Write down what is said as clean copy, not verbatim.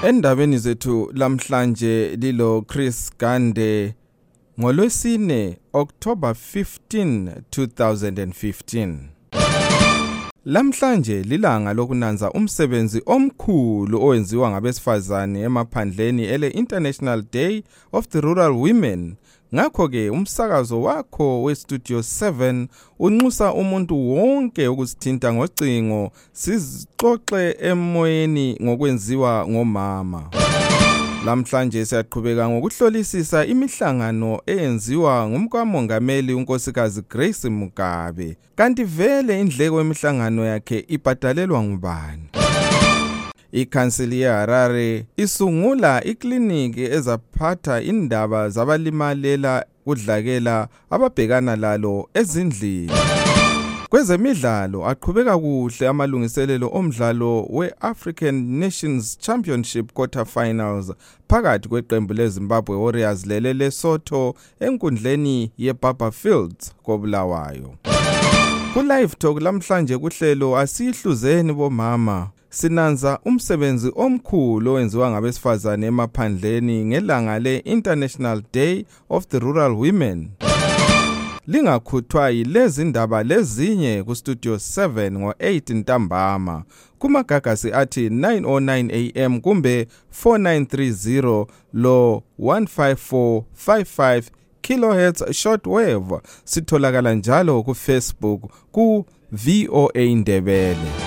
Endabeni zethu lamhlanje lilo Chris Gande ngolwesine October 15, 2015. Lamhlanje lilanga lokunanza umsebenzi omkhulu owenziwa ngabesifazane emaphandleni ele International Day of the Rural Women. Ngakho ke umsakazo wakho weStudio 7 unxusa umuntu wonke ukusithinta ngocingo sizixoxe emoyeni ngokwenziwa ngomama. Lamhlanje siyaqhubeka ngokuhlolisisa imihlangano eyenziwa ngumkamongameli unkosikazi Grace Mugabe. Kanti vele indleko yemihlangano yakhe ibhadalelwa ngubani? Ikhansili yeHarare isungula ikliniki ezaphatha indaba zabalimalela kudlakela ababhekana lalo ezindlini. Kwezemidlalo aqhubeka kuhle amalungiselelo omdlalo we-African Nations Championship quarterfinals phakathi kweqembu leZimbabwe Warriors lele Lesotho enkundleni yeBaba Fields koBulawayo. Ku-Live Talk lamhlanje kuhlelo asihluzeni bomama. Sinanza umsebenzi omkhulu owenziwa ngabesifazane emaphandleni ngelanga le-International Day of the Rural Women. Lingakhuthwa yilezi ndaba lezinye kuStudio 7 ngo-8 ntambama. Kumagagasi athi 9:09 AM kumbe 4930 lo 15455 kHz shortwave. Sitholakala njalo kuFacebook ku VOA Ndebele.